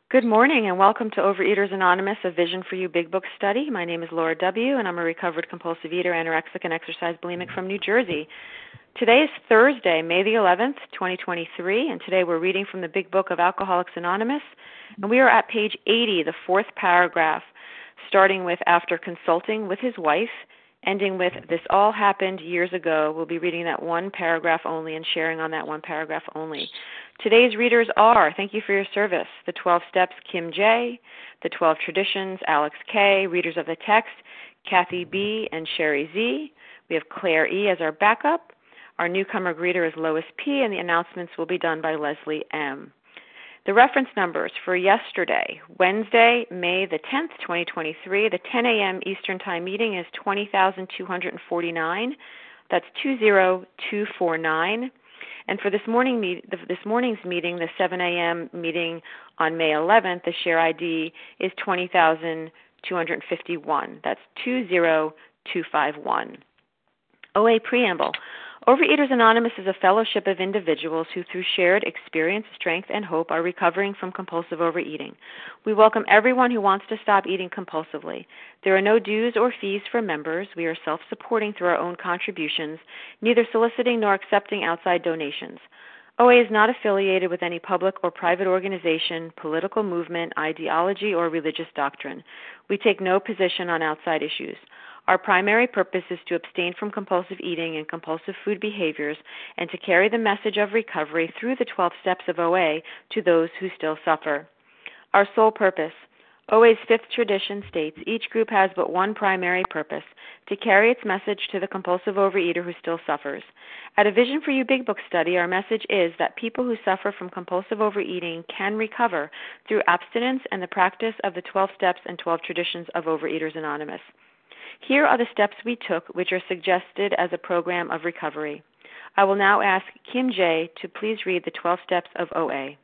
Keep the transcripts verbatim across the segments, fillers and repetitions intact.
Good morning and welcome to Overeaters Anonymous, a Vision for You Big Book study. My name is Laura W. and I'm a recovered compulsive eater, anorexic, and exercise bulimic from New Jersey. Today is Thursday, May the eleventh, twenty twenty-three, and today we're reading from the Big Book of Alcoholics Anonymous, and we are at page eighty, the fourth paragraph, starting with after consulting with his wife, ending with this all happened years ago. We'll be reading that one paragraph only and sharing on that one paragraph only. Today's readers are, thank you for your service, the twelve Steps, Kim J., the twelve Traditions, Alex K., readers of the text, Kathy B. and Sherry Z. We have Claire E. as our backup. Our newcomer greeter is Lois P., and the announcements will be done by Leslie M. The reference numbers for yesterday, Wednesday, May the tenth, twenty twenty-three, the ten a.m. Eastern Time meeting is twenty thousand two hundred forty-nine. That's two zero two four nine. And for this morning meet, this morning's meeting, the seven a.m. meeting on May eleventh, the share I D is twenty thousand two hundred fifty-one. That's two zero two five one. O A Preamble. Overeaters Anonymous is a fellowship of individuals who, through shared experience, strength, and hope, are recovering from compulsive overeating. We welcome everyone who wants to stop eating compulsively. There are no dues or fees for members. We are self-supporting through our own contributions, neither soliciting nor accepting outside donations. O A is not affiliated with any public or private organization, political movement, ideology, or religious doctrine. We take no position on outside issues. Our primary purpose is to abstain from compulsive eating and compulsive food behaviors and to carry the message of recovery through the twelve steps of O A to those who still suffer. Our sole purpose. O A's fifth tradition states each group has but one primary purpose, to carry its message to the compulsive overeater who still suffers. At a Vision for You Big Book study, our message is that people who suffer from compulsive overeating can recover through abstinence and the practice of the twelve steps and twelve traditions of Overeaters Anonymous. Here are the steps we took, which are suggested as a program of recovery. I will now ask Kim J. to please read the twelve steps of O A.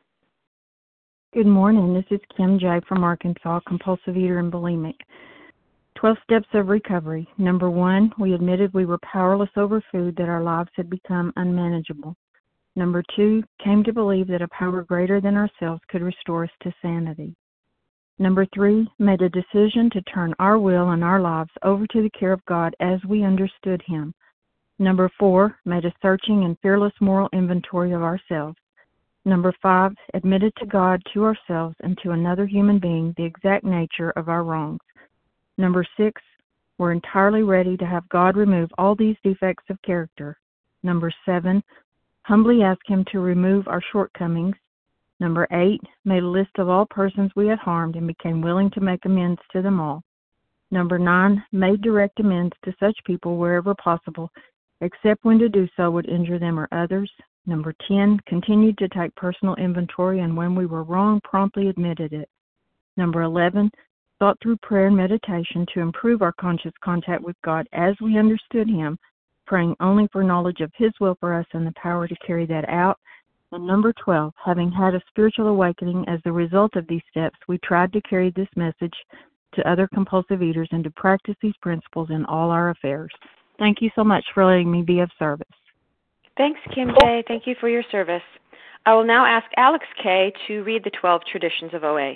Good morning. This is Kim J. from Arkansas, compulsive eater and bulimic. twelve steps of recovery. Number one, we admitted we were powerless over food, that our lives had become unmanageable. Number two, came to believe that a power greater than ourselves could restore us to sanity. Number three, made a decision to turn our will and our lives over to the care of God as we understood Him. Number four, made a searching and fearless moral inventory of ourselves. Number five, admitted to God, to ourselves, and to another human being the exact nature of our wrongs. Number six, we're entirely ready to have God remove all these defects of character. Number seven, humbly ask Him to remove our shortcomings. Number eight, made a list of all persons we had harmed and became willing to make amends to them all. Number nine, made direct amends to such people wherever possible, except when to do so would injure them or others. Number ten, continued to take personal inventory, and when we were wrong, promptly admitted it. Number eleven, thought through prayer and meditation to improve our conscious contact with God as we understood Him, praying only for knowledge of His will for us and the power to carry that out. And number twelve, having had a spiritual awakening as the result of these steps, we tried to carry this message to other compulsive eaters and to practice these principles in all our affairs. Thank you so much for letting me be of service. Thanks, Kim J. Thank you for your service. I will now ask Alex K. to read the twelve Traditions of O A.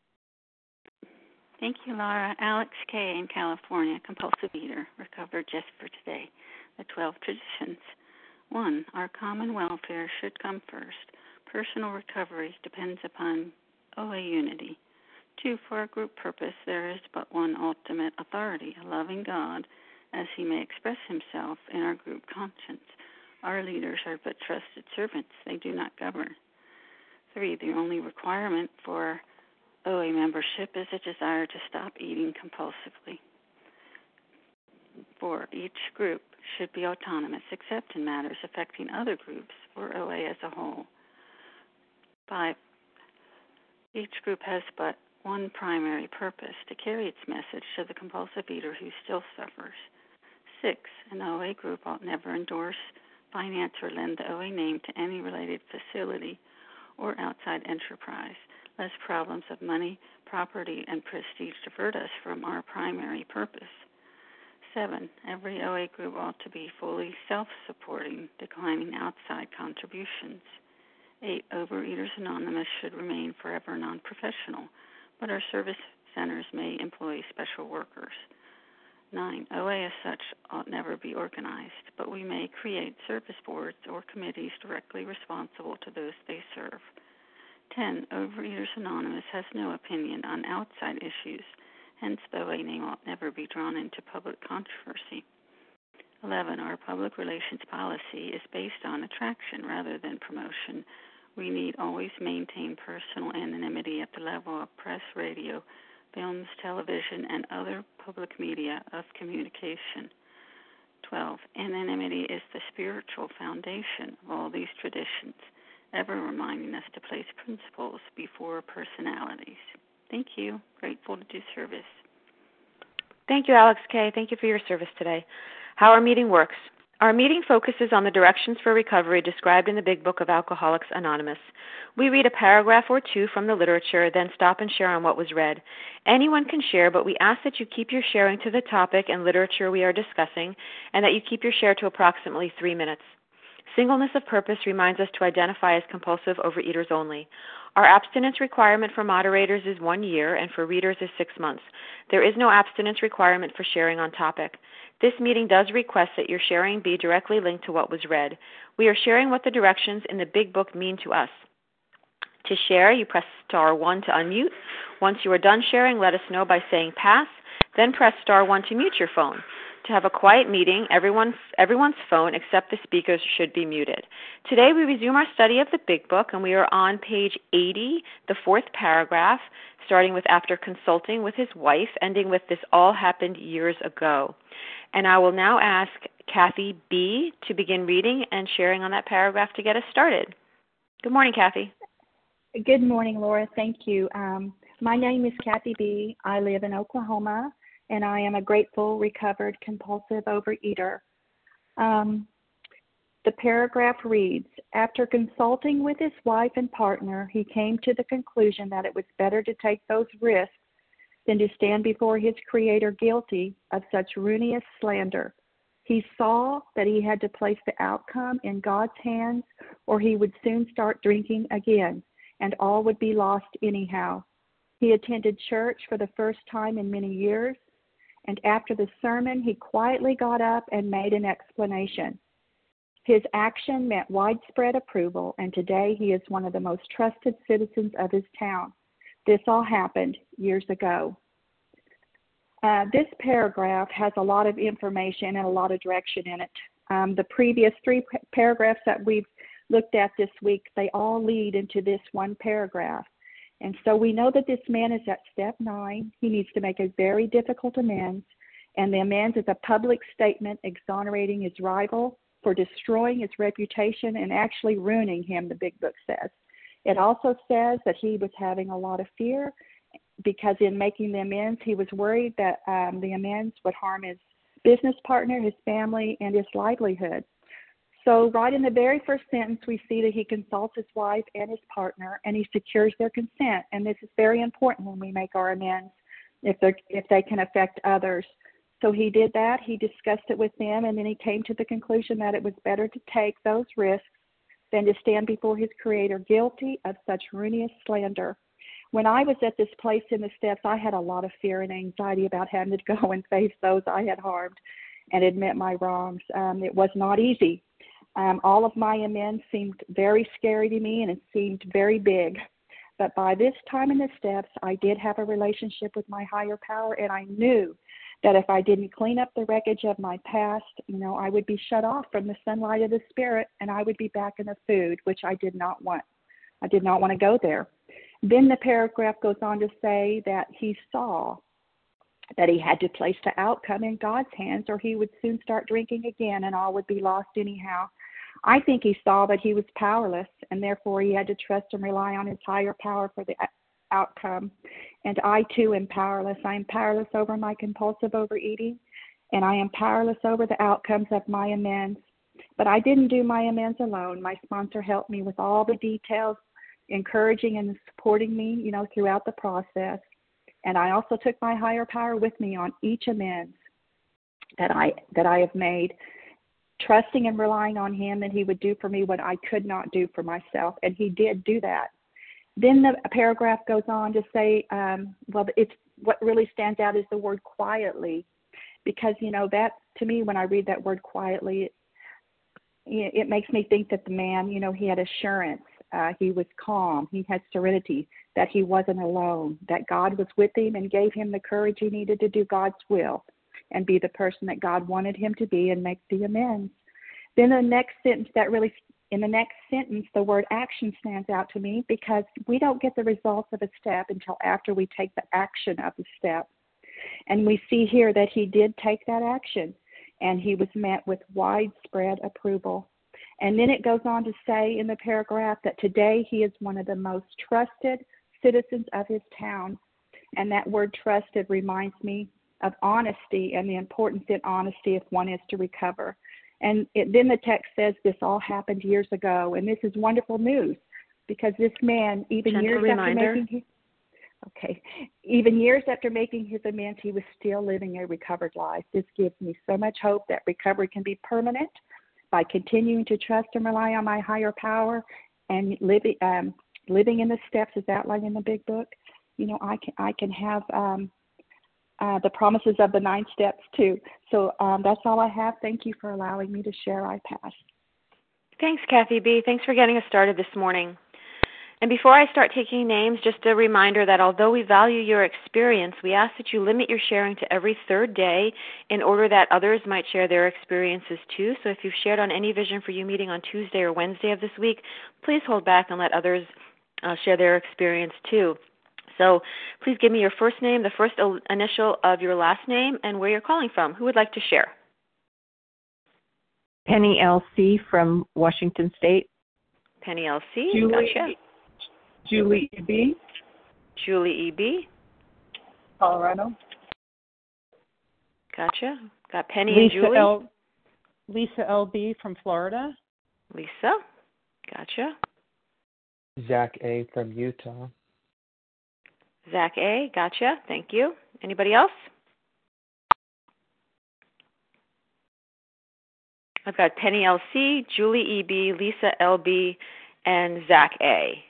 Thank you, Laura. Alex K. in California, compulsive eater, recovered just for today. The twelve Traditions. One, our common welfare should come first. Personal recovery depends upon O A unity. Two, for our group purpose, there is but one ultimate authority, a loving God, as He may express Himself in our group conscience. Our leaders are but trusted servants. They do not govern. Three, the only requirement for O A membership is a desire to stop eating compulsively. Four, each group should be autonomous except in matters affecting other groups or O A as a whole. Five, each group has but one primary purpose, to carry its message to the compulsive eater who still suffers. Six, an O A group ought never endorse, finance, or lend the O A name to any related facility or outside enterprise, lest problems of money, property, and prestige divert us from our primary purpose. Seven, every O A group ought to be fully self-supporting, declining outside contributions. Eight, Overeaters Anonymous should remain forever non-professional, but our service centers may employ special workers. Nine, O A as such ought never be organized, but we may create service boards or committees directly responsible to those they serve. Ten, Overeaters Anonymous has no opinion on outside issues, hence the O A name ought never be drawn into public controversy. Eleven, our public relations policy is based on attraction rather than promotion. We need always maintain personal anonymity at the level of press, radio, films, television, and other public media of communication. Twelve, anonymity is the spiritual foundation of all these traditions, ever reminding us to place principles before personalities. Thank you. Grateful to do service. Thank you, Alex K. Thank you for your service today. How our meeting works. Our meeting focuses on the directions for recovery described in the Big Book of Alcoholics Anonymous. We read a paragraph or two from the literature, then stop and share on what was read. Anyone can share, but we ask that you keep your sharing to the topic and literature we are discussing, and that you keep your share to approximately three minutes. Singleness of purpose reminds us to identify as compulsive overeaters only. Our abstinence requirement for moderators is one year, and for readers is six months. There is no abstinence requirement for sharing on topic. This meeting does request that your sharing be directly linked to what was read. We are sharing what the directions in the Big Book mean to us. To share, you press star one to unmute. Once you are done sharing, let us know by saying pass, then press star one to mute your phone. To have a quiet meeting, everyone, everyone's phone except the speakers should be muted. Today we resume our study of the Big Book, and we are on page eighty, the fourth paragraph, starting with after consulting with his wife, ending with this all happened years ago. And I will now ask Kathy B. to begin reading and sharing on that paragraph to get us started. Good morning, Kathy. Good morning, Laura. Thank you. Um, my name is Kathy B. I live in Oklahoma, and I am a grateful, recovered, compulsive overeater. Um, the paragraph reads, after consulting with his wife and partner, he came to the conclusion that it was better to take those risks than to stand before his Creator guilty of such ruinous slander. He saw that he had to place the outcome in God's hands, or he would soon start drinking again, and all would be lost anyhow. He attended church for the first time in many years, and after the sermon, he quietly got up and made an explanation. His action met widespread approval, and today he is one of the most trusted citizens of his town. This all happened years ago. Uh, this paragraph has a lot of information and a lot of direction in it. Um, the previous three p- paragraphs that we've looked at this week, they all lead into this one paragraph. And so we know that this man is at step nine. He needs to make a very difficult amends, and the amends is a public statement exonerating his rival for destroying his reputation and actually ruining him, the Big Book says. It also says that he was having a lot of fear because in making the amends, he was worried that um, the amends would harm his business partner, his family, and his livelihood. So right in the very first sentence, we see that he consults his wife and his partner, and he secures their consent. And this is very important when we make our amends, if, if they can affect others. So he did that. He discussed it with them, and then he came to the conclusion that it was better to take those risks than to stand before his Creator guilty of such ruinous slander. When I was at this place in the steps, I had a lot of fear and anxiety about having to go and face those I had harmed and admit my wrongs. Um, it was not easy. Um, all of my amends seemed very scary to me, and it seemed very big. But by this time in the steps, I did have a relationship with my higher power, and I knew that if I didn't clean up the wreckage of my past, you know, I would be shut off from the sunlight of the Spirit, and I would be back in the food, which I did not want. I did not want to go there. Then the paragraph goes on to say that he saw that he had to place the outcome in God's hands, or he would soon start drinking again, and all would be lost anyhow. I think he saw that he was powerless, and therefore he had to trust and rely on his higher power for the outcome. And I, too, am powerless. I am powerless over my compulsive overeating, and I am powerless over the outcomes of my amends. But I didn't do my amends alone. My sponsor helped me with all the details, encouraging and supporting me, you know, throughout the process. And I also took my higher power with me on each amends that I that I have made. trusting and relying on him, and he would do for me what I could not do for myself, and he did do that. Then the paragraph goes on to say, um, well, it's what really stands out is the word quietly, because, you know, that to me, when I read that word quietly, it, it makes me think that the man, you know, he had assurance, uh, he was calm, he had serenity, that he wasn't alone, that God was with him and gave him the courage he needed to do God's will and be the person that God wanted him to be and make the amends. Then the next sentence that really In the next sentence, the word action stands out to me because we don't get the results of a step until after we take the action of the step. And we see here that he did take that action, and he was met with widespread approval. And then it goes on to say in the paragraph that today he is one of the most trusted citizens of his town. And that word trusted reminds me of honesty and the importance in honesty if one is to recover. And it, then the text says this all happened years ago, and this is wonderful news because this man, even Gentle years reminder. after making his, okay, even years after making his amends, he was still living a recovered life. This gives me so much hope that recovery can be permanent by continuing to trust and rely on my higher power and living um, living in the steps as outlined in the Big Book. You know, I can I can have. Um, Uh, the promises of the nine steps too. So um, that's all I have. Thank you for allowing me to share. I pass. Thanks, Kathy B. Thanks for getting us started this morning. And before I start taking names, just a reminder that although we value your experience, we ask that you limit your sharing to every third day in order that others might share their experiences too. So if you've shared on any Vision for You meeting on Tuesday or Wednesday of this week, please hold back and let others uh, share their experience too. So please give me your first name, the first initial of your last name, and where you're calling from. Who would like to share? Penny L C from Washington State. Penny L C, Julie, gotcha. Julie E B. Julie E B. Colorado. Gotcha. Got Penny Lisa and Julie. L. Lisa L B from Florida. Lisa. Gotcha. Zach A. from Utah. Zach A. Gotcha. Thank you. Anybody else? I've got Penny L C, Julie E B, Lisa L B, and Zach A.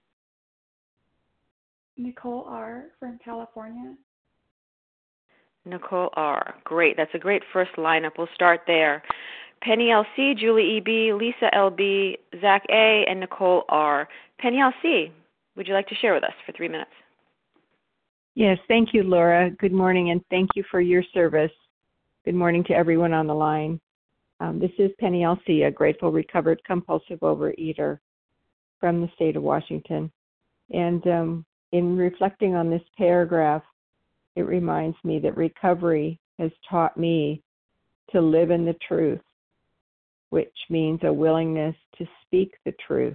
Nicole R. from California. Nicole R. Great. That's a great first lineup. We'll start there. Penny L C, Julie E B, Lisa L B, Zach A, and Nicole R. Penny L C, would you like to share with us for three minutes? Yes, thank you, Laura. Good morning, and thank you for your service. Good morning to everyone on the line. Um, this is Penny L C, a grateful, recovered, compulsive overeater from the state of Washington. And um, in reflecting on this paragraph, it reminds me that recovery has taught me to live in the truth, which means a willingness to speak the truth.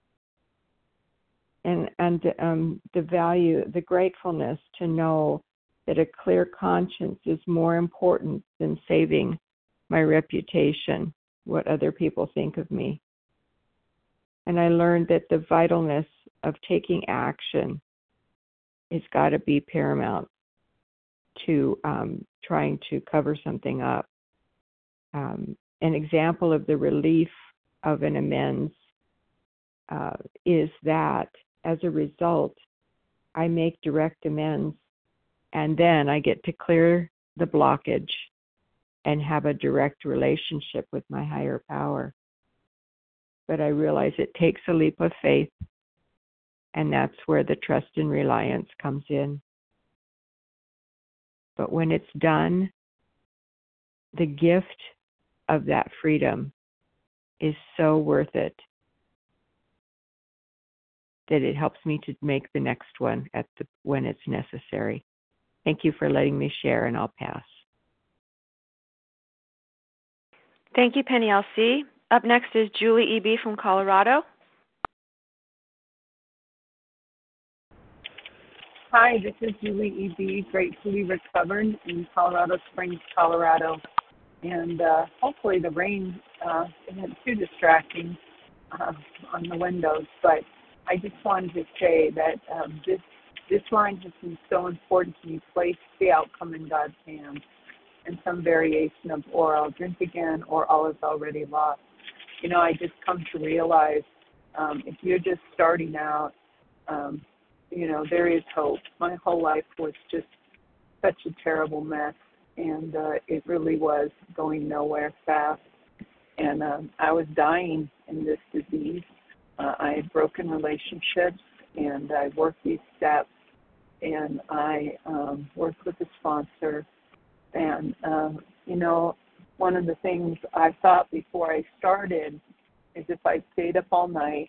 And, and um, the value, the gratefulness to know that a clear conscience is more important than saving my reputation, what other people think of me. And I learned that the vitalness of taking action has got to be paramount to um, trying to cover something up. Um, an example of the relief of an amends uh, is that as a result, I make direct amends, and then I get to clear the blockage and have a direct relationship with my higher power. But I realize it takes a leap of faith, and that's where the trust and reliance comes in. But when it's done, the gift of that freedom is so worth it that it helps me to make the next one at the when it's necessary. Thank you for letting me share, and I'll pass. Thank you, Penny L C. Up next is Julie E B from Colorado. Hi, this is Julie E B, gratefully recovered in Colorado Springs, Colorado. And uh, hopefully the rain uh, isn't too distracting uh, on the windows, but I just wanted to say that um, this this line has been so important to me. Place the outcome in God's hands. and some variation of or I'll drink again or all is already lost. You know, I just come to realize um, if you're just starting out, um, you know, there is hope. My whole life was just such a terrible mess, and uh, it really was going nowhere fast. And um, I was dying in this disease. Uh, I had broken relationships, and I worked these steps, and I um, worked with a sponsor. And, um, you know, one of the things I thought before I started is if I stayed up all night,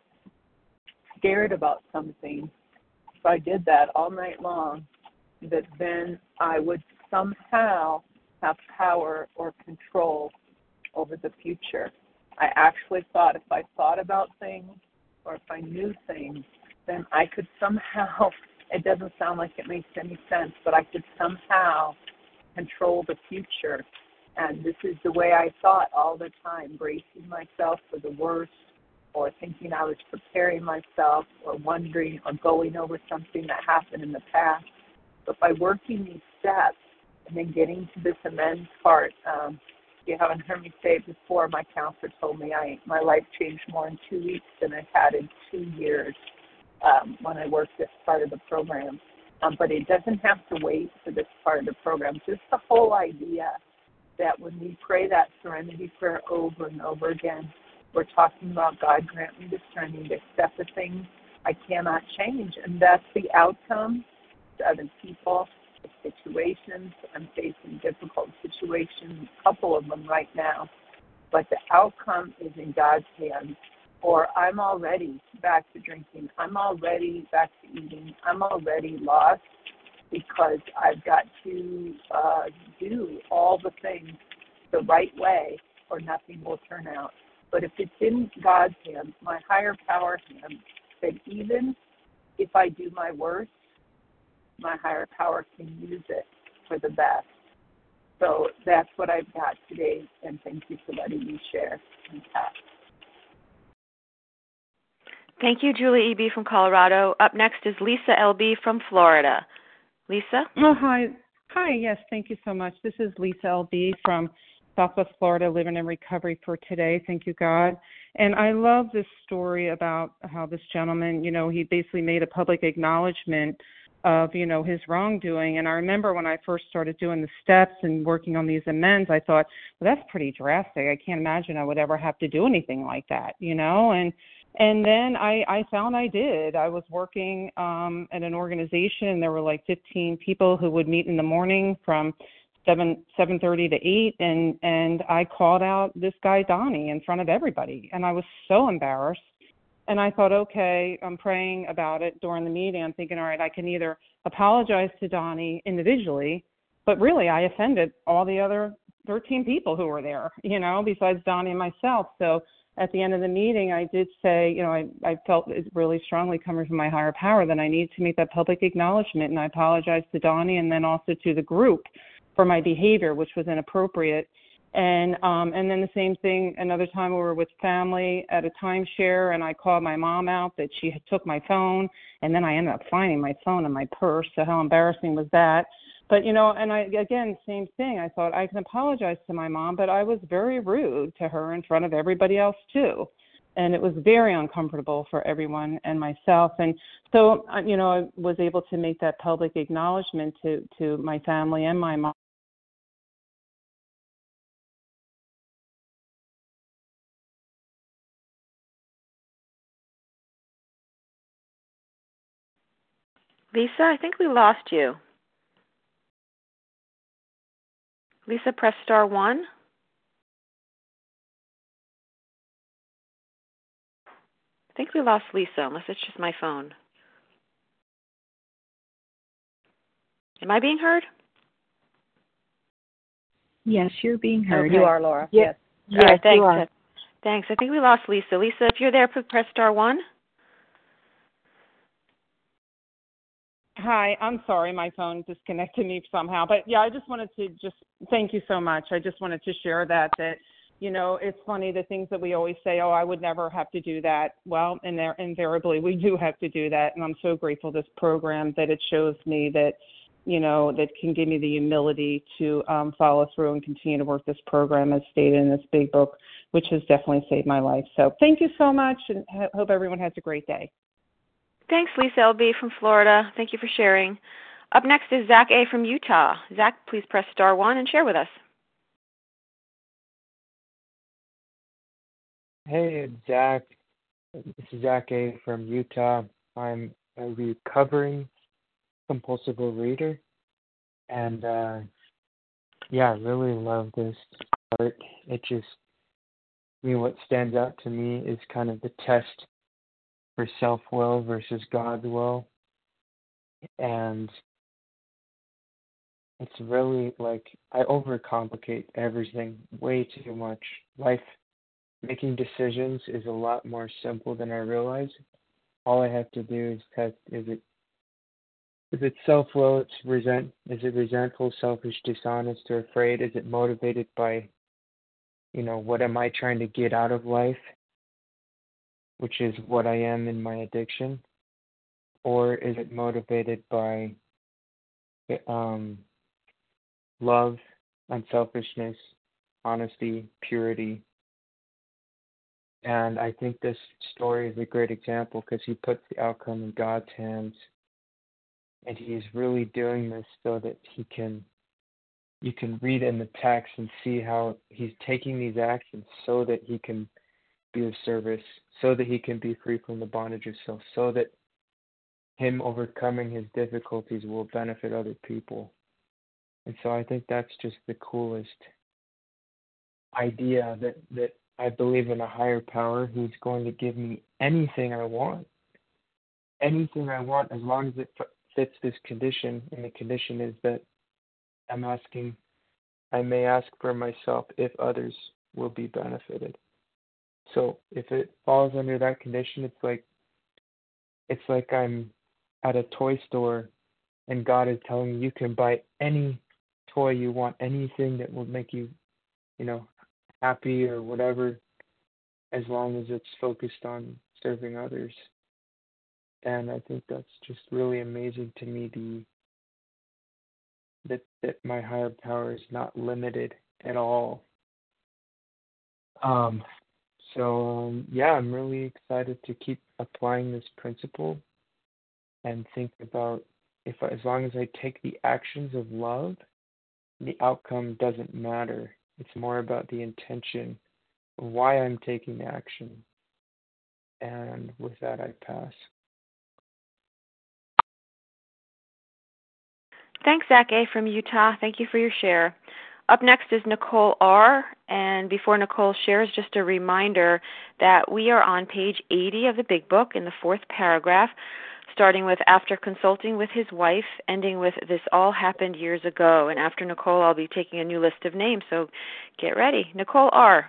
scared about something, if I did that all night long, that then I would somehow have power or control over the future. I actually thought if I thought about things or if I knew things, then I could somehow, it doesn't sound like it makes any sense, but I could somehow control the future. And this is the way I thought all the time, bracing myself for the worst or thinking I was preparing myself or wondering or going over something that happened in the past. But by working these steps and then getting to this amends part, um, if you haven't heard me say it before, my counselor told me I my life changed more in two weeks than I've had in two years um, when I worked this part of the program. Um, but it doesn't have to wait for this part of the program. Just the whole idea that when we pray that serenity prayer over and over again, we're talking about God grant me the serenity to accept the things I cannot change. And that's the outcome to other people, the situations. I'm facing difficult situations, a couple of them right now. But the outcome is in God's hands. Or I'm already back to drinking. I'm already back to eating. I'm already lost because I've got to uh, do all the things the right way or nothing will turn out. But if it's in God's hands, my higher power hands, that even if I do my worst, my higher power can use it for the best. So that's what I've got today, and thank you for letting me share. Thank you, Julie E B from Colorado. Up next is Lisa L B from Florida. Lisa? Oh, hi. Hi, yes, thank you so much. This is Lisa L B from Southwest Florida, living in recovery for today. Thank you, God. And I love this story about how this gentleman, you know, he basically made a public acknowledgement of, you know, his wrongdoing. And I remember when I first started doing the steps and working on these amends, I thought, well, that's pretty drastic. I can't imagine I would ever have to do anything like that, you know? And And then I, I found I did. I was working um, at an organization, and there were like fifteen people who would meet in the morning from seven seven thirty to eight, and and I called out this guy Donnie in front of everybody, and I was so embarrassed. And I thought, okay, I'm praying about it during the meeting. I'm thinking, all right, I can either apologize to Donnie individually, but really I offended all the other thirteen people who were there, you know, besides Donnie and myself. So at the end of the meeting, I did say, you know, I, I felt it really strongly coming from my higher power that I need to make that public acknowledgement, and I apologized to Donnie and then also to the group for my behavior, which was inappropriate. And um, and then the same thing, another time we were with family at a timeshare, and I called my mom out that she had took my phone, and then I ended up finding my phone in my purse, so how embarrassing was that? But, you know, and I, again, same thing. I thought I can apologize to my mom, but I was very rude to her in front of everybody else, too. And it was very uncomfortable for everyone and myself. And so, you know, I was able to make that public acknowledgement to, to my family and my mom. Lisa, I think we lost you. Lisa, press star one. I think we lost Lisa, unless it's just my phone. Am I being heard? Yes, you're being heard. Okay. You are, Laura. Yes. Yes. All right, thanks. you are. Thanks. I think we lost Lisa. Lisa, if you're there, press star one. Hi, I'm sorry, my phone disconnected me somehow. But yeah, I just wanted to just thank you so much. I just wanted to share that, that, you know, it's funny, the things that we always say, oh, I would never have to do that. Well, and there, invariably we do have to do that. And I'm so grateful this program that it shows me that, you know, that can give me the humility to um, follow through and continue to work this program as stated in this big book, which has definitely saved my life. So thank you so much, and ha- hope everyone has a great day. Thanks, Lisa L B from Florida. Thank you for sharing. Up next is Zach A. from Utah. Zach, please press star one and share with us. Hey, it's Zach. This is Zach A. from Utah. I'm a recovering compulsive overeater, and uh, yeah, I really love this part. It just, I mean, what stands out to me is kind of the test for self-will versus God's will, and it's really like I overcomplicate everything way too much. Life, making decisions is a lot more simple than I realize. All I have to do is test, is it is it self-will, it's resent, is it resentful, selfish, dishonest, or afraid? Is it motivated by, you know, what am I trying to get out of life, which is what I am in my addiction? Or is it motivated by um, love, unselfishness, honesty, purity? And I think this story is a great example because he puts the outcome in God's hands. And he is really doing this so that he can, you can read in the text and see how he's taking these actions so that he can be of service, so that he can be free from the bondage of self, so that him overcoming his difficulties will benefit other people. And so I think that's just the coolest idea, that, that I believe in a higher power who's going to give me anything I want. Anything I want, as long as it fits this condition. And the condition is that I'm asking, I may ask for myself if others will be benefited. So if it falls under that condition, it's like, it's like I'm at a toy store and God is telling me you can buy any toy you want, anything that will make you, you know, happy or whatever, as long as it's focused on serving others. And I think that's just really amazing to me, the that that my higher power is not limited at all. Um so um, yeah, I'm really excited to keep applying this principle and think about, if I, as long as I take the actions of love, the outcome doesn't matter. It's more about the intention of why I'm taking action. And with that, I pass. Thanks, Zach A. from Utah. Thank you for your share. Up next is Nicole R. And before Nicole shares, just a reminder that we are on page eighty of the Big Book in the fourth paragraph, starting with after consulting with his wife, ending with this all happened years ago. And after Nicole, I'll be taking a new list of names, so get ready. Nicole R.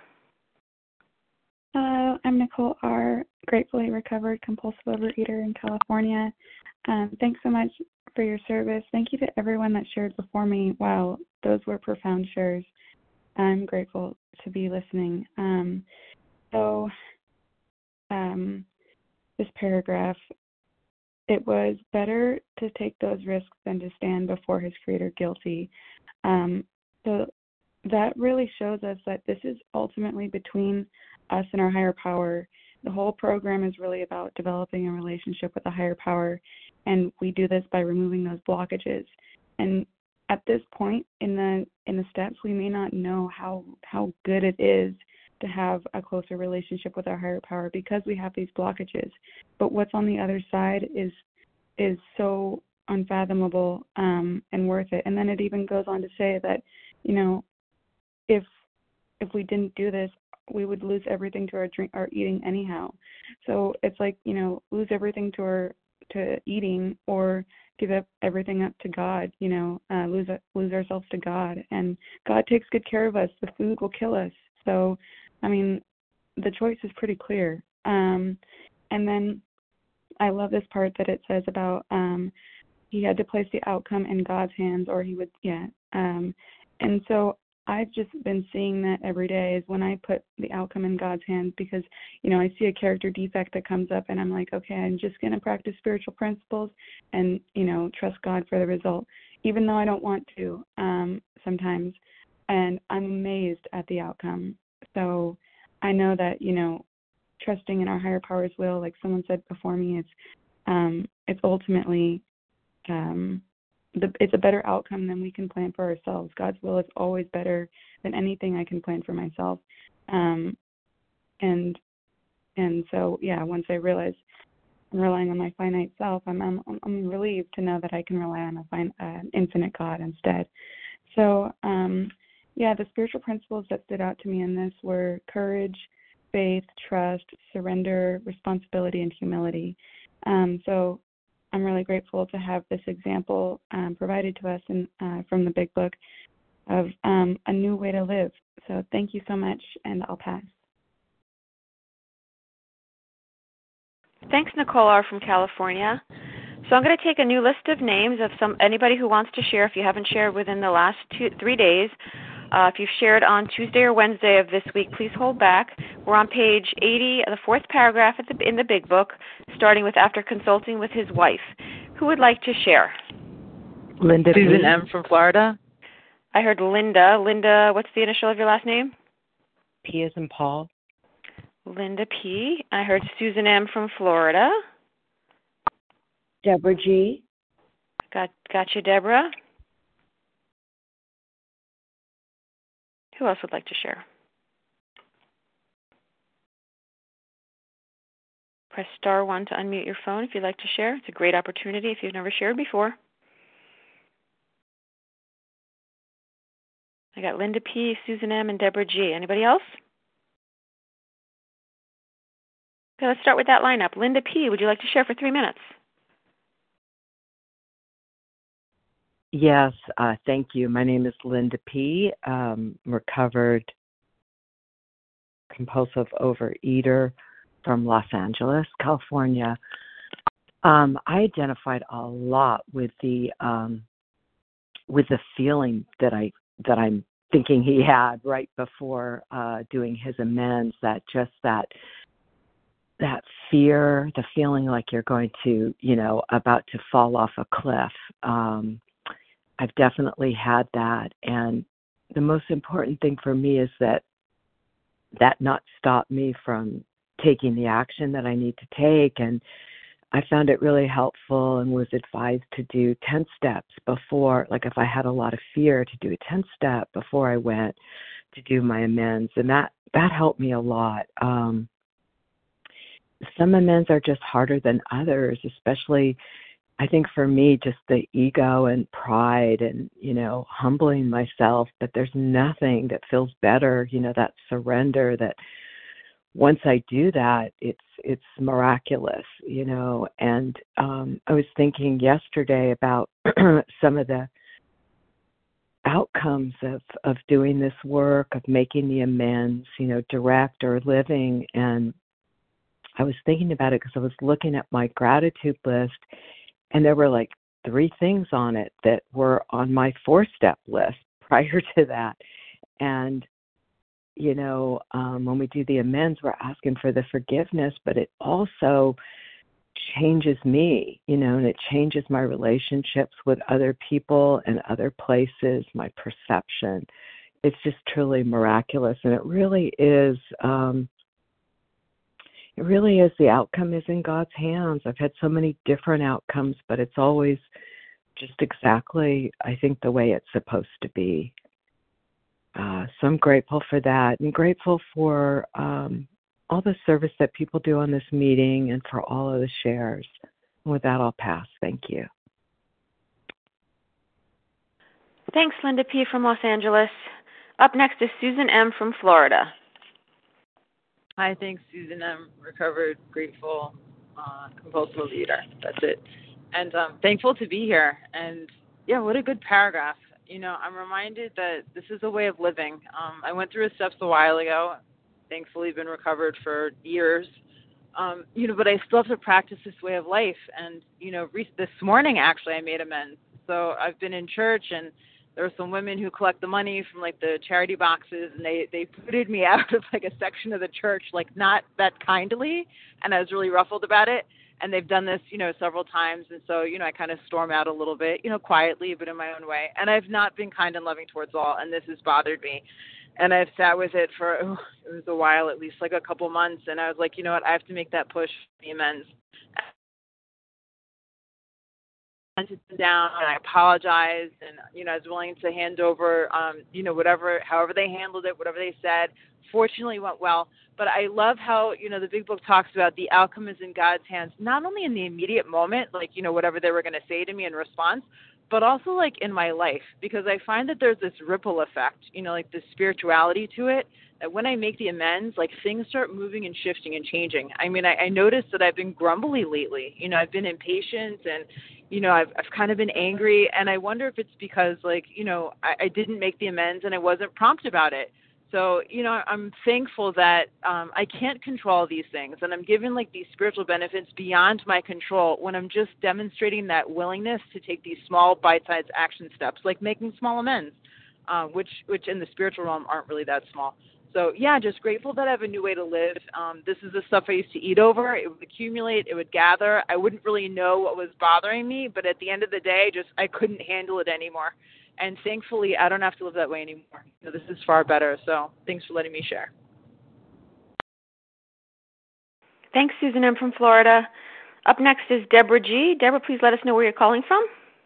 Hello, I'm Nicole R., gratefully recovered compulsive overeater in California. Um, thanks so much for your service. Thank you to everyone that shared before me. Wow, those were profound shares. I'm grateful to be listening. Um, so um, this paragraph, it was better to take those risks than to stand before his creator guilty. Um, so that really shows us that this is ultimately between us and our higher power. The whole program is really about developing a relationship with a higher power, and we do this by removing those blockages. And at this point in the in the steps, we may not know how how good it is to have a closer relationship with our higher power because we have these blockages. But what's on the other side is is so unfathomable um, and worth it. And then it even goes on to say that, you know, if if we didn't do this, we would lose everything to our drink, our eating anyhow. So it's like, you know, lose everything to our to eating, or give up everything up to God. You know, uh, lose lose ourselves to God, and God takes good care of us. The food will kill us. So, I mean, the choice is pretty clear. Um, and then I love this part that it says about um, he had to place the outcome in God's hands, or he would, yeah. Um, and so I've just been seeing that every day is when I put the outcome in God's hands, because, you know, I see a character defect that comes up and I'm like, okay, I'm just going to practice spiritual principles and, you know, trust God for the result. even though I don't want to um, sometimes. And I'm amazed at the outcome. So I know that, you know, trusting in our higher power's will, like someone said before me, it's um, it's ultimately um, the, it's a better outcome than we can plan for ourselves. God's will is always better than anything I can plan for myself. Um, and and so yeah, once I realize I'm relying on my finite self, I'm I'm, I'm relieved to know that I can rely on a fin- uh, infinite God instead. So um, yeah, the spiritual principles that stood out to me in this were courage, faith, trust, surrender, responsibility, and humility. Um, so I'm really grateful to have this example um, provided to us in, uh, from the Big Book of um, a new way to live. So thank you so much, and I'll pass. Thanks, Nicole R. from California. So I'm going to take a new list of names of some anybody who wants to share. If you haven't shared within the last two, three days, uh, if you've shared on Tuesday or Wednesday of this week, please hold back. We're on page eighty, the fourth paragraph at the, in the Big Book, starting with after consulting with his wife. Who would like to share? Linda Susan P. M. from Florida. I heard Linda. Linda, what's the initial of your last name? P as in Paul. Linda P. I heard Susan M. from Florida. Deborah G. Got got you, Deborah. Who else would like to share? Press star one to unmute your phone if you'd like to share. It's a great opportunity if you've never shared before. I got Linda P., Susan M., and Deborah G. Anybody else? Okay, let's start with that lineup. Linda P., would you like to share for three minutes? Yes, uh, thank you. My name is Linda P., um, recovered compulsive overeater from Los Angeles, California. Um, I identified a lot with the um, with the feeling that I that I'm thinking he had right before uh, doing his amends. That just that that fear, the feeling like you're going to, you know, about to fall off a cliff. Um, I've definitely had that, and the most important thing for me is that that not stop me from taking the action that I need to take. And I found it really helpful and was advised to do ten steps before, like if I had a lot of fear, to do a ten step before I went to do my amends. And that, that helped me a lot. Um, some amends are just harder than others, especially I think for me, just the ego and pride and, you know, humbling myself. But there's nothing that feels better, you know, that surrender that once I do that, it's it's miraculous, you know. And um, I was thinking yesterday about some of the outcomes of, of doing this work, of making the amends, you know, direct or living. And I was thinking about it because I was looking at my gratitude list, and there were like three things on it that were on my four-step list prior to that. And, you know, um, when we do the amends, we're asking for the forgiveness, but it also changes me, you know, and it changes my relationships with other people and other places, my perception. It's just truly miraculous. And it really is, um, it really is, the outcome is in God's hands. I've had so many different outcomes, but it's always just exactly, I think, the way it's supposed to be. Uh, so I'm grateful for that, and grateful for um, all the service that people do on this meeting and for all of the shares. And with that, I'll pass. Thank you. Thanks, Linda P. from Los Angeles. Up next is Susan M. from Florida. Hi, thanks, Susan M. Recovered, grateful, uh, compulsive eater. That's it. And um, thankful to be here. And, yeah, what a good paragraph. You know, I'm reminded that this is a way of living. Um, I went through his steps a while ago. Thankfully, been recovered for years. Um, you know, but I still have to practice this way of life. And, you know, re- this morning, actually, I made amends. So I've been in church, and there were some women who collect the money from, like, the charity boxes, and they, they booted me out of, like, a section of the church, like, not that kindly, and I was really ruffled about it. And they've done this, you know, several times. And so, you know, I kind of storm out a little bit, you know, quietly, but in my own way. And I've not been kind and loving towards all, and this has bothered me. And I've sat with it for, oh, it was a while, at least like a couple months. And I was like, you know what, I have to make that push for the amends. I sent them down and I apologized, and, you know, I was willing to hand over, um, you know, whatever, however they handled it, whatever they said. Fortunately, it went well. But I love how, you know, the big book talks about the outcome is in God's hands, not only in the immediate moment, like, you know, whatever they were going to say to me in response, but also like in my life, because I find that there's this ripple effect, you know, like the spirituality to it, that when I make the amends, like things start moving and shifting and changing. I mean, I, I noticed that I've been grumbly lately. You know, I've been impatient and, you know, I've, I've kind of been angry. And I wonder if it's because, like, you know, I, I didn't make the amends and I wasn't prompt about it. So, you know, I'm thankful that um, I can't control these things, and I'm given like these spiritual benefits beyond my control when I'm just demonstrating that willingness to take these small bite-sized action steps, like making small amends, uh, which, which in the spiritual realm aren't really that small. So, yeah, just grateful that I have a new way to live. Um, this is the stuff I used to eat over. It would accumulate. It would gather. I wouldn't really know what was bothering me, but at the end of the day, just I couldn't handle it anymore. And thankfully, I don't have to live that way anymore. You know, this is far better. So thanks for letting me share. Thanks, Susan M. from Florida. Up next is Deborah G. Deborah, please let us know where you're calling from.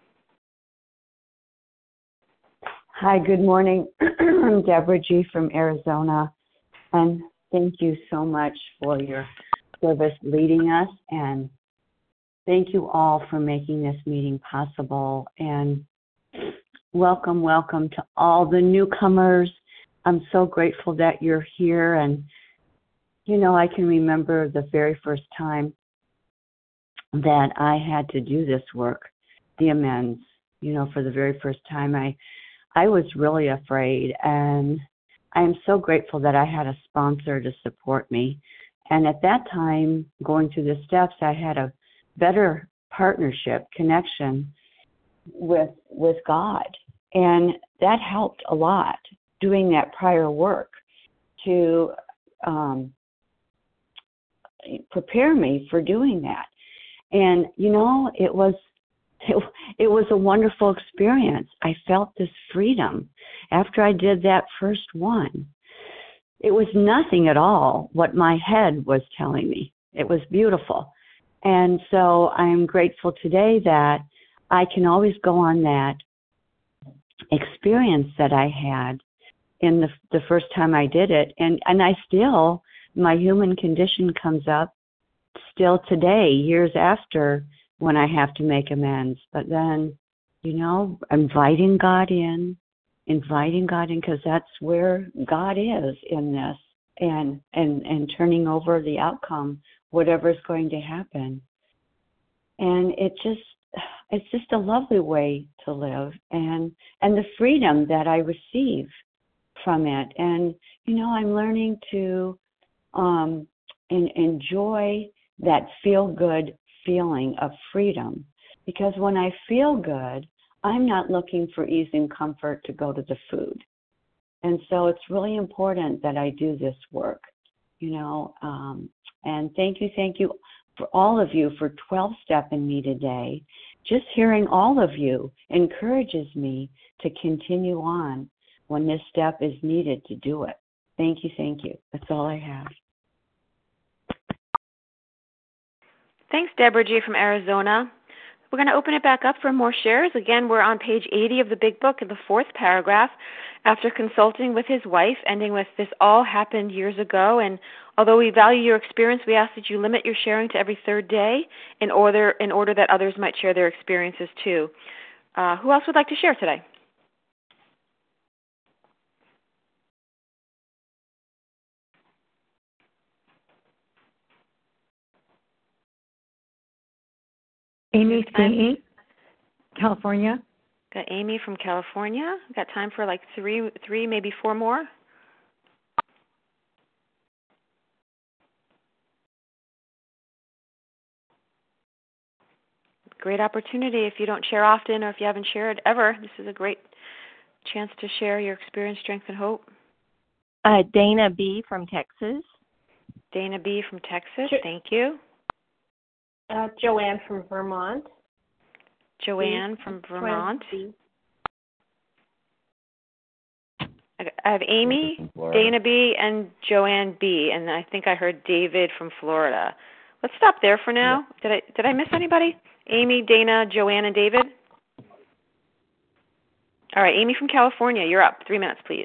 Hi, good morning. I'm Deborah G. from Arizona. And thank you so much for your service leading us. And thank you all for making this meeting possible. And welcome, welcome to all the newcomers. I'm so grateful that you're here. And, you know, I can remember the very first time that I had to do this work, the amends. You know, for the very first time, I, I was really afraid. And I'm so grateful that I had a sponsor to support me. And at that time, going through the steps, I had a better partnership, connection with with God. And that helped a lot, doing that prior work to um, prepare me for doing that. And, you know, it was it, it was a wonderful experience. I felt this freedom after I did that first one. It was nothing at all what my head was telling me. It was beautiful. And so I'm grateful today that I can always go on that experience that I had in the the first time I did it, and and I still, my human condition comes up still today, years after, when I have to make amends. But then, you know, inviting God in, inviting God in, because that's where God is in this, and and and turning over the outcome, whatever's going to happen. And it just It's just a lovely way to live, and and the freedom that I receive from it. And, you know, I'm learning to um, in, enjoy that feel-good feeling of freedom, because when I feel good, I'm not looking for ease and comfort to go to the food. And so it's really important that I do this work, you know, um, and thank you, thank you for all of you for twelve-stepping me today. Just hearing all of you encourages me to continue on when this step is needed to do it. Thank you, thank you. That's all I have. Thanks, Deborah G. from Arizona. We're going to open it back up for more shares. Again, we're on page eighty of the Big Book in the fourth paragraph. After consulting with his wife, ending with, "This all happened years ago, and although we value your experience, we ask that you limit your sharing to every third day in order in order that others might share their experiences too." Uh, who else would like to share today? Amy C., California. Got Amy from California. Got time for like three, three, maybe four more. Great opportunity. If you don't share often, or if you haven't shared ever, this is a great chance to share your experience, strength, and hope. Uh, Dana B. from Texas. Dana B. from Texas. Sure. Thank you. Uh, Joanne from Vermont. Joanne from Vermont. Joanne I have Amy, Dana B, and Joanne B, and I think I heard David from Florida. Let's stop there for now. Yeah. Did I did I miss anybody? Amy, Dana, Joanne, and David? All right, Amy from California, you're up. Three minutes, please.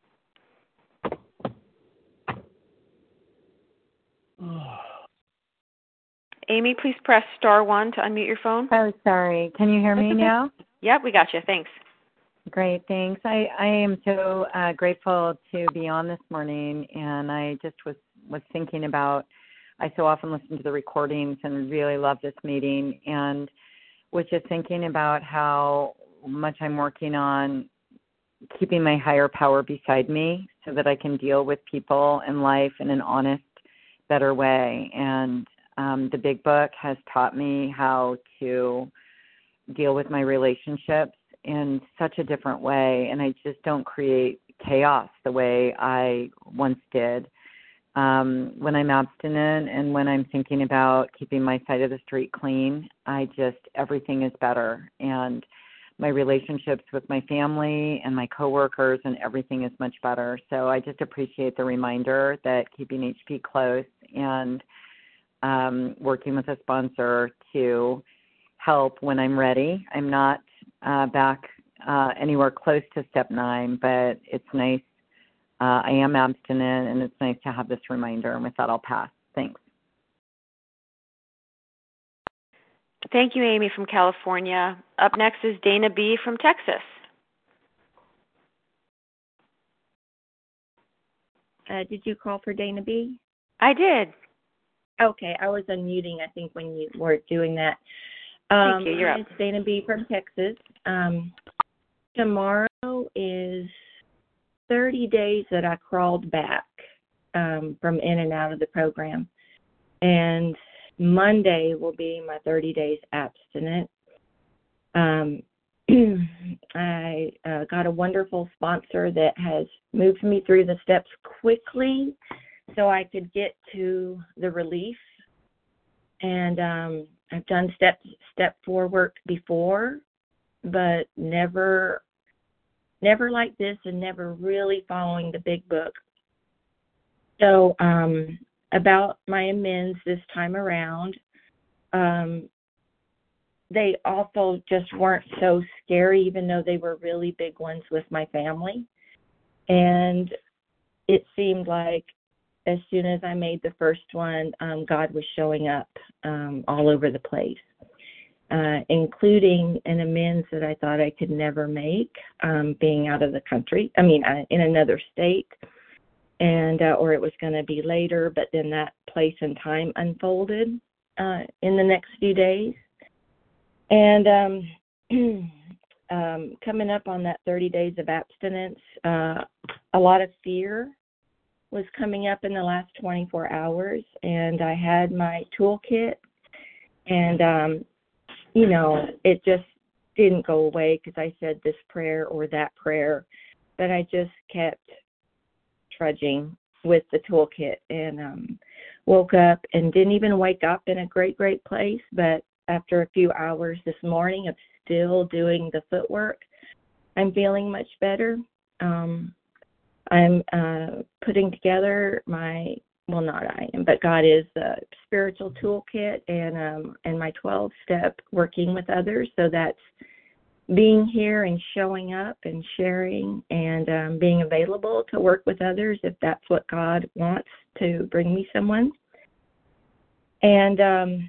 Amy, please press star one to unmute your phone. Oh, sorry. Can you hear me now? Yep, we got you. Thanks. Great, thanks. I, I am so uh, grateful to be on this morning, and I just was, was thinking about, I so often listen to the recordings and really love this meeting, and was just thinking about how much I'm working on keeping my higher power beside me so that I can deal with people and life in an honest, better way. And um, the Big Book has taught me how to deal with my relationships in such a different way, and I just don't create chaos the way I once did. Um, when I'm abstinent and when I'm thinking about keeping my side of the street clean, I just, everything is better. And my relationships with my family and my coworkers and everything is much better. So I just appreciate the reminder that keeping H P close and um, working with a sponsor to help when I'm ready. I'm not uh, back uh, anywhere close to step nine, but it's nice. Uh, I am abstinent, and it's nice to have this reminder. And with that, I'll pass. Thanks. Thank you, Amy from California. Up next is Dana B. from Texas. Uh, did you call for Dana B? I did. Okay, I was unmuting, I think, when you were doing that. Um, Thank you. You're up. It's Dana B. from Texas. Um, tomorrow is thirty days that I crawled back um, from in and out of the program. And Monday will be my thirty days abstinent. Um, I uh, got a wonderful sponsor that has moved me through the steps quickly so I could get to the relief. And um, I've done step step four work before, but never never like this and never really following the Big Book. So um, about my amends this time around, um, they also just weren't so scary, even though they were really big ones with my family. And it seemed like as soon as I made the first one, um, God was showing up um, all over the place, uh, including an amends that I thought I could never make, um, being out of the country. I mean, uh, in another state, and uh, or it was going to be later, but then that place and time unfolded uh, in the next few days. And um, um, coming up on that thirty days of abstinence, uh, a lot of fear was coming up in the last twenty-four hours, and I had my toolkit, and, um, you know, it just didn't go away because I said this prayer or that prayer, but I just kept trudging with the toolkit, and um, woke up and didn't even wake up in a great, great place, but after a few hours this morning of still doing the footwork, I'm feeling much better. Um, I'm uh, putting together my, well, not I am, but God is the spiritual toolkit and um, and my twelve-step working with others. So that's being here and showing up and sharing and um, being available to work with others if that's what God wants to bring me someone. And um,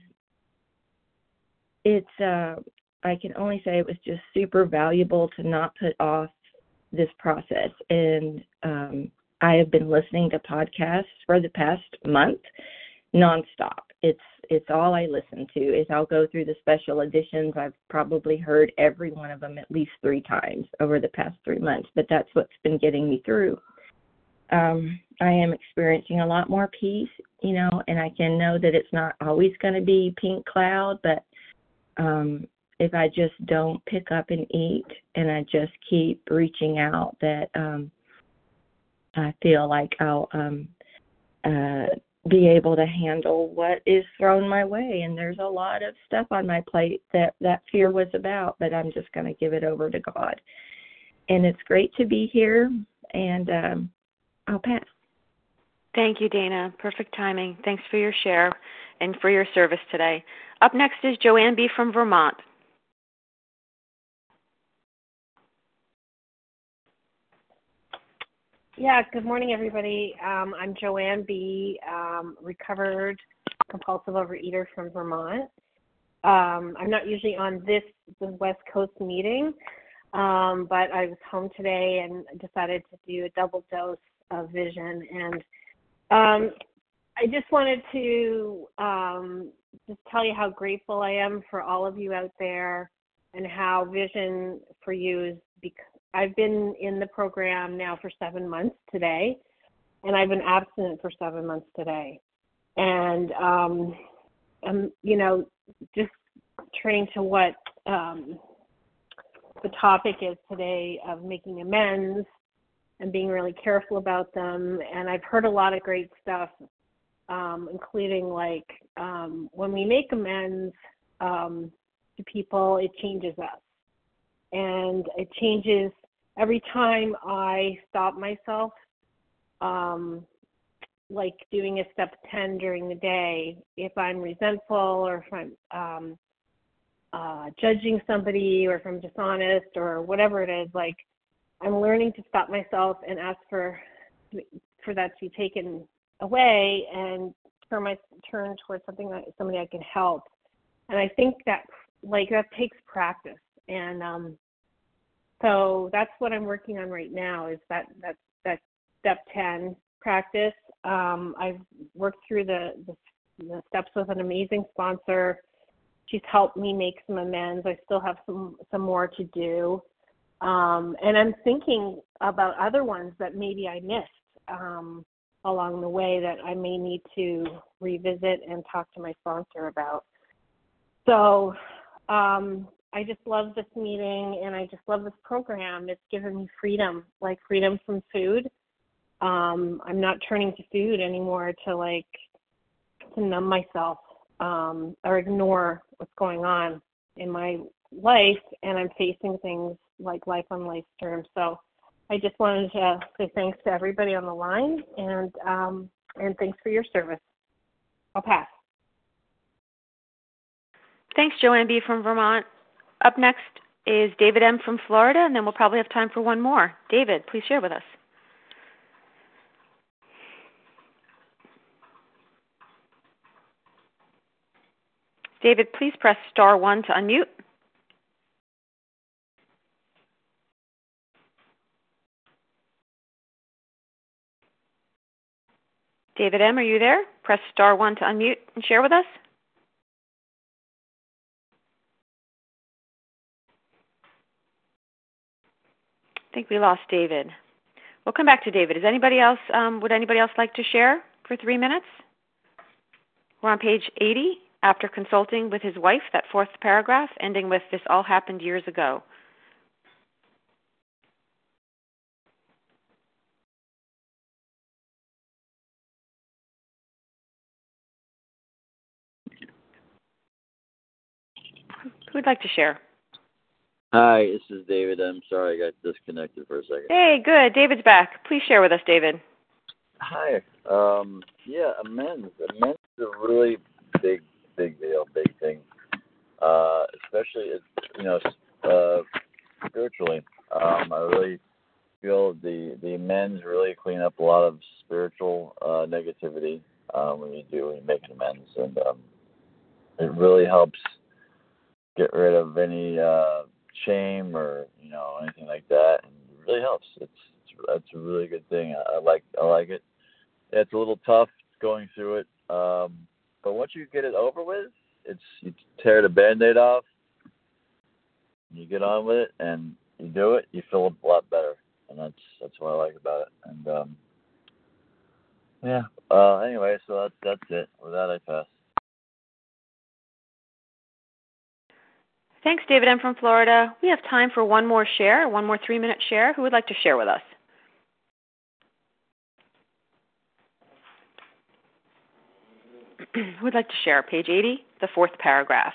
it's, uh, I can only say it was just super valuable to not put off this process. And um, I have been listening to podcasts for the past month nonstop. It's it's all I listen to is I'll go through the special editions. I've probably heard every one of them at least three times over the past three months, but that's what's been getting me through. Um, I am experiencing a lot more peace, you know, and I can know that it's not always going to be pink cloud, but um, if I just don't pick up and eat and I just keep reaching out, that um, I feel like I'll um, uh, be able to handle what is thrown my way. And there's a lot of stuff on my plate that that fear was about, but I'm just going to give it over to God. And it's great to be here, and um, I'll pass. Thank you, Dana. Perfect timing. Thanks for your share and for your service today. Up next is Joanne B. from Vermont. Yeah, good morning, everybody. Um, I'm Joanne B., um, recovered compulsive overeater from Vermont. Um, I'm not usually on this the West Coast meeting, um, but I was home today and decided to do a double dose of Vision. And um, I just wanted to um, just tell you how grateful I am for all of you out there and how Vision for You is because I've been in the program now for seven months today, and I've been abstinent for seven months today. And, um, um, you know, just turning to what um, the topic is today of making amends and being really careful about them. And I've heard a lot of great stuff, um, including like um, when we make amends um, to people, it changes us. And it changes every time I stop myself, um, like doing a step ten during the day. If I'm resentful or if I'm um, uh, judging somebody or if I'm dishonest or whatever it is, like I'm learning to stop myself and ask for for that to be taken away and turn my turn towards something that somebody I can help. And I think that like that takes practice. And um, so that's what I'm working on right now is that that that step ten practice. Um, I've worked through the, the the steps with an amazing sponsor. She's helped me make some amends. I still have some some more to do, um, and I'm thinking about other ones that maybe I missed um, along the way that I may need to revisit and talk to my sponsor about. So. Um, I just love this meeting, and I just love this program. It's given me freedom, like freedom from food. Um, I'm not turning to food anymore to like to numb myself um, or ignore what's going on in my life, and I'm facing things like life on life's terms. So I just wanted to say thanks to everybody on the line, and um, and thanks for your service. I'll pass. Thanks, Joanne B. from Vermont. Up next is David M. from Florida, and then we'll probably have time for one more. David, please share with us. David, please press star one to unmute. David M., are you there? Press star one to unmute and share with us. I think we lost David. We'll come back to David. Is anybody else? Um, would anybody else like to share for three minutes? We're on page eighty. After consulting with his wife, that fourth paragraph, ending with "This all happened years ago." Who would like to share? Hi, this is David. I'm sorry I got disconnected for a second. Hey, good. David's back. Please share with us, David. Hi. Um, yeah, amends. Amends is a really big, big deal, big thing. Uh, especially, you know, uh, spiritually. Um, I really feel the, the amends really clean up a lot of spiritual uh, negativity uh, when you do, when you make amends. And um, it really helps get rid of any uh, shame or, you know, anything like that. And it really helps. It's, it's that's a really good thing. I, I like I like it. It's a little tough going through it, um, but once you get it over with, it's you tear the Band-Aid off, you get on with it, and you do it. You feel a lot better, and that's that's what I like about it. And um, yeah. Uh, anyway, so that's that's it. With that, I pass. Thanks, David. I'm from Florida. We have time for one more share, one more three-minute share. Who would like to share with us? Who would like to share? Page eighty, the fourth paragraph.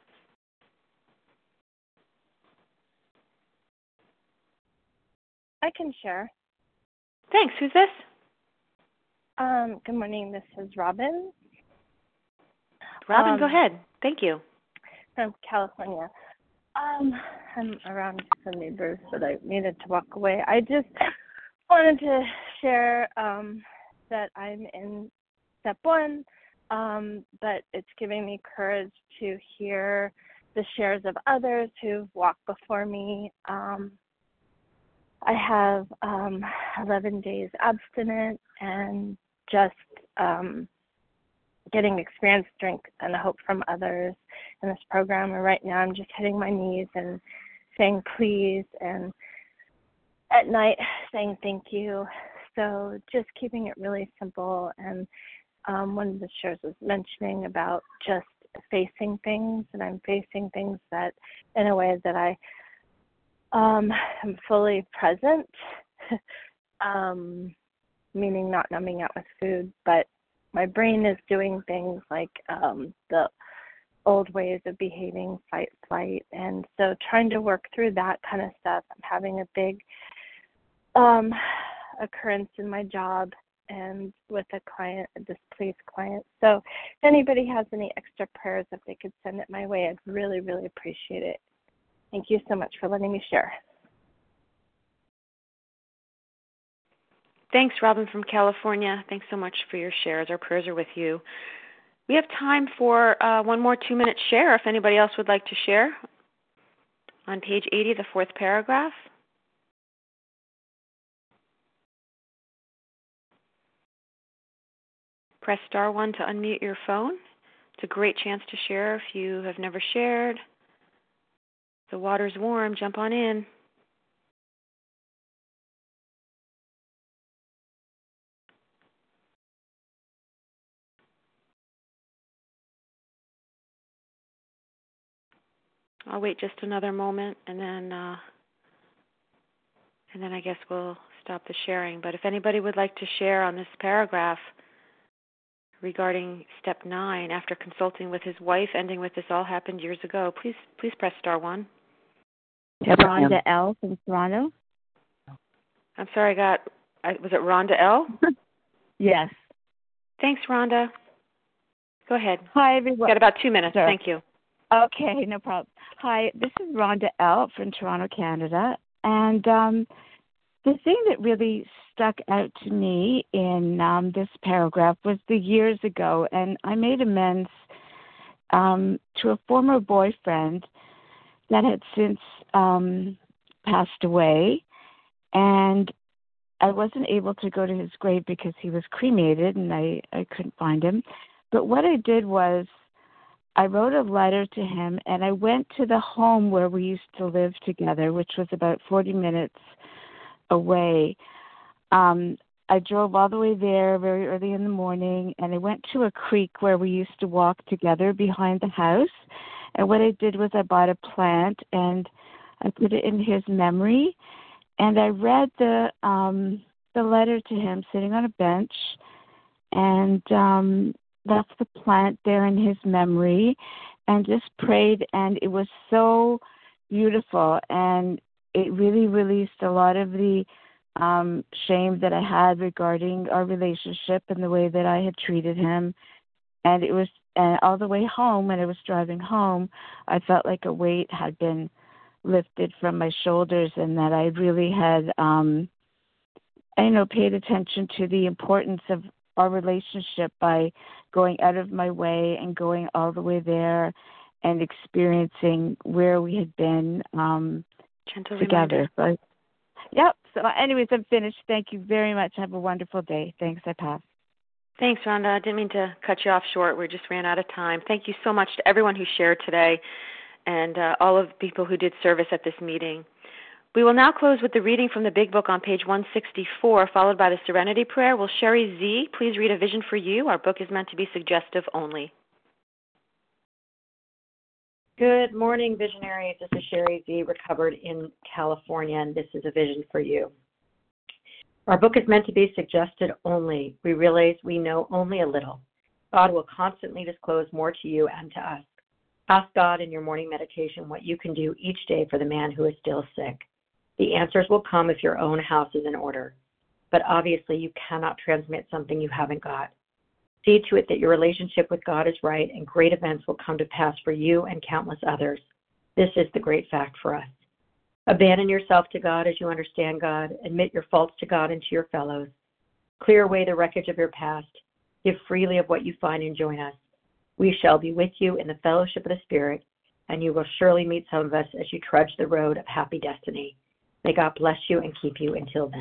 I can share. Thanks. Who's this? Um, good morning. This is Robin. Robin, um, go ahead. Thank you. From California. Um, I'm around some neighbors, but I needed to walk away. I just wanted to share um, that I'm in step one, um, but it's giving me courage to hear the shares of others who've walked before me. Um, I have um, eleven days abstinent and just um, getting experience, strength, and hope from others in this program. And right now I'm just hitting my knees and saying please, and at night saying thank you. So just keeping it really simple. And um, one of the shares was mentioning about just facing things, and I'm facing things that in a way that I um, am fully present, um, meaning not numbing out with food, but my brain is doing things like um, the old ways of behaving, fight, flight. And so trying to work through that kind of stuff. I'm having a big um, occurrence in my job and with a client, a displeased client. So if anybody has any extra prayers, if they could send it my way, I'd really, really appreciate it. Thank you so much for letting me share. Thanks, Robin from California. Thanks so much for your shares. Our prayers are with you. We have time for uh, one more two-minute share if anybody else would like to share. On page eighty, the fourth paragraph. Press star one to unmute your phone. It's a great chance to share if you have never shared. The water's warm. Jump on in. I'll wait just another moment, and then uh, and then I guess we'll stop the sharing. But if anybody would like to share on this paragraph regarding step nine, after consulting with his wife, ending with "This all happened years ago," please please press star one. Rhonda L. from Toronto. I'm sorry, I got. I, was it Rhonda L? Yes. Thanks, Rhonda. Go ahead. Hi, everyone. Got about two minutes. Sure. Thank you. Okay, no problem. Hi, this is Rhonda L. from Toronto, Canada. And um, the thing that really stuck out to me in um, this paragraph was the years ago. And I made amends um, to a former boyfriend that had since um, passed away. And I wasn't able to go to his grave because he was cremated and I, I couldn't find him. But what I did was I wrote a letter to him, and I went to the home where we used to live together, which was about forty minutes away. Um, I drove all the way there very early in the morning, and I went to a creek where we used to walk together behind the house. And what I did was I bought a plant, and I put it in his memory, and I read the um, the letter to him sitting on a bench, and um, left the plant there in his memory and just prayed, and it was so beautiful, and it really released a lot of the um, shame that I had regarding our relationship and the way that I had treated him. And it was, and all the way home, when I was driving home, I felt like a weight had been lifted from my shoulders, and that I really had, um, I know, paid attention to the importance of our relationship by going out of my way and going all the way there and experiencing where we had been um, Gentle together. But, yep. So anyways, I'm finished. Thank you very much. Have a wonderful day. Thanks. I pass. Thanks, Rhonda. I didn't mean to cut you off short. We just ran out of time. Thank you so much to everyone who shared today and uh, all of the people who did service at this meeting. We will now close with the reading from the Big Book on page one sixty-four, followed by the Serenity Prayer. Will Sherry Z. please read A Vision for You? Our book is meant to be suggestive only. Good morning, visionaries. This is Sherry Z., recovered in California, and this is A Vision for You. Our book is meant to be suggested only. We realize we know only a little. God will constantly disclose more to you and to us. Ask God in your morning meditation what you can do each day for the man who is still sick. The answers will come if your own house is in order. But obviously, you cannot transmit something you haven't got. See to it that your relationship with God is right, and great events will come to pass for you and countless others. This is the great fact for us. Abandon yourself to God as you understand God. Admit your faults to God and to your fellows. Clear away the wreckage of your past. Give freely of what you find and join us. We shall be with you in the fellowship of the Spirit, and you will surely meet some of us as you trudge the road of happy destiny. May God bless you and keep you until then.